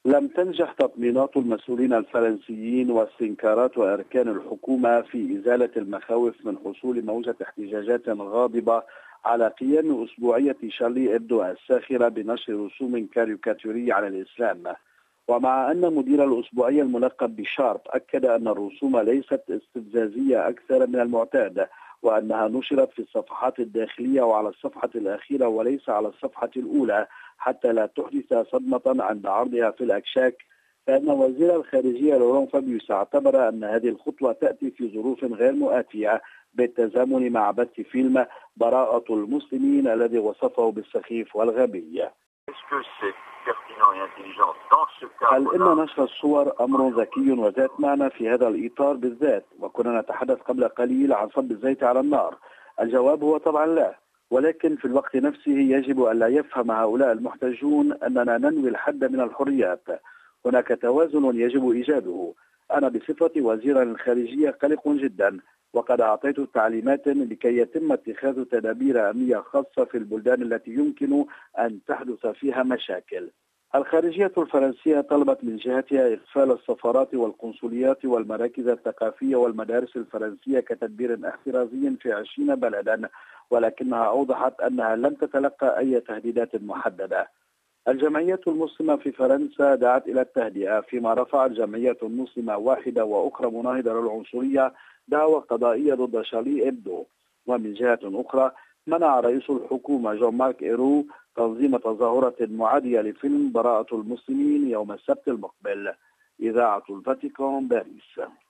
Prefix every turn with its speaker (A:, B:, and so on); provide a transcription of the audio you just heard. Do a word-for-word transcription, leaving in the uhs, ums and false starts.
A: لم تنجح تطمينات المسؤولين الفرنسيين واستنكارات أركان الحكومة في إزالة المخاوف من حصول موجة احتجاجات غاضبة على قيام أسبوعية شارلي إبدو الساخرة بنشر رسوم كاريكاتورية على الإسلام. ومع أن مدير الأسبوعية الملقب بشارب أكد أن الرسوم ليست استفزازية أكثر من المعتاد، وأنها نشرت في الصفحات الداخلية وعلى الصفحة الأخيرة وليس على الصفحة الأولى حتى لا تحدث صدمة عند عرضها في الأكشاك، فإن وزير الخارجية لوران فابيوس اعتبر أن هذه الخطوة تأتي في ظروف غير مؤاتية بالتزامن مع بث فيلم براءة المسلمين الذي وصفه بالسخيف والغبي. هل إن نشر الصور أمر ذكي وذات معنى في هذا الإطار بالذات؟ وكنا نتحدث قبل قليل عن صب الزيت على النار. الجواب هو طبعا لا، ولكن في الوقت نفسه يجب أن لا يفهم هؤلاء المحتجون أننا ننوي الحد من الحريات. هناك توازن يجب إيجاده. أنا بصفة وزيرا للخارجية قلق جدا، وقد أعطيت تعليمات لكي يتم اتخاذ تدابير أمنية خاصة في البلدان التي يمكن أن تحدث فيها مشاكل. الخارجية الفرنسية طلبت من جهتها إقفال السفارات والقنصليات والمراكز الثقافية والمدارس الفرنسية كتدبير احترازي في عشرين بلدا، ولكنها أوضحت أنها لم تتلقى أي تهديدات محددة. الجمعية المسلمة في فرنسا دعت إلى التهدئة، فيما رفعت جمعية مسلمة واحدة وأخرى مناهضة للعنصرية دعوى قضائية ضد شارلي إبدو. ومن جهة أخرى منع رئيس الحكومة جون مارك إيرو تنظيم تظاهرة معادية لفيلم براءة المسلمين يوم السبت المقبل. إذاعة الفاتيكان، باريس.